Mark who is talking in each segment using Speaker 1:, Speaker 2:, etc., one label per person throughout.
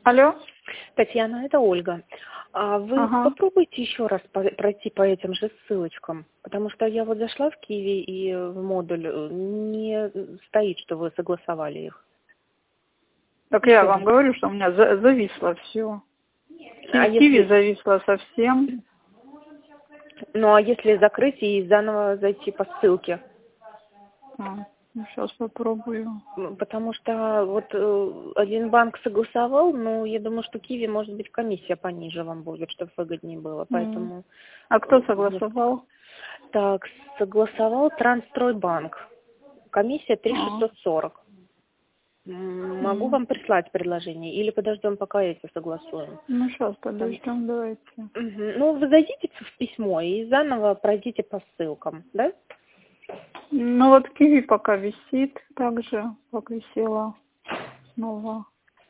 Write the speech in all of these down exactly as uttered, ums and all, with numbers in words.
Speaker 1: Алло.
Speaker 2: Татьяна, это Ольга. А вы
Speaker 1: Ага.
Speaker 2: попробуйте еще раз по- пройти по этим же ссылочкам, потому что я вот зашла в Киви и в модуль, э, не стоит, что вы согласовали их.
Speaker 1: Так я вам говорю, что у меня за- зависло все.
Speaker 2: А
Speaker 1: Киви
Speaker 2: если,
Speaker 1: зависло совсем.
Speaker 2: ну а если закрыть и заново зайти по ссылке?
Speaker 1: А, ну, сейчас попробую.
Speaker 2: М, Потому что вот э, один банк согласовал, но я думаю, что Киви, может быть, комиссия пониже вам будет, чтобы выгоднее было,
Speaker 1: М.
Speaker 2: поэтому...
Speaker 1: А кто
Speaker 2: э,
Speaker 1: согласовал?
Speaker 2: Так, согласовал Трансстройбанк. Комиссия три тысячи
Speaker 1: А.
Speaker 2: шестьсот сорок. М, Могу
Speaker 1: М.
Speaker 2: вам прислать предложение или подождем, пока эти согласуем?
Speaker 1: Ну, сейчас
Speaker 2: Там-
Speaker 1: подождем, давайте.
Speaker 2: Мгм. Ну, вы зайдите в письмо и заново пройдите по ссылкам, да?
Speaker 1: Ну, вот Киви пока висит, так же, как висела снова.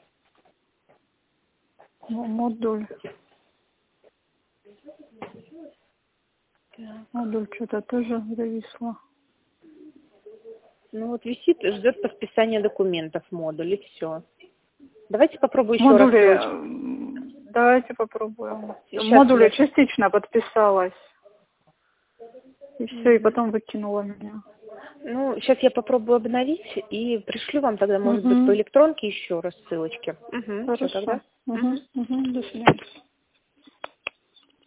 Speaker 1: Ну, модуль.
Speaker 2: Так.
Speaker 1: Модуль что-то тоже зависло.
Speaker 2: Ну, вот висит, ждет подписания документов модуль, и все. Давайте попробую еще раз
Speaker 1: Модули,
Speaker 2: ссылочку.
Speaker 1: м, давайте попробуем.
Speaker 2: Сейчас
Speaker 1: Модули
Speaker 2: я...
Speaker 1: частично подписалась. И все, и
Speaker 2: Мгм.
Speaker 1: потом выкинула меня.
Speaker 2: Ну, сейчас я попробую обновить и пришлю вам тогда, может быть, по
Speaker 1: Угу.
Speaker 2: электронке еще раз ссылочки. Угу, все
Speaker 1: Хорошо.
Speaker 2: тогда.
Speaker 1: Угу.
Speaker 2: Мгм.
Speaker 1: Угу. До свидания.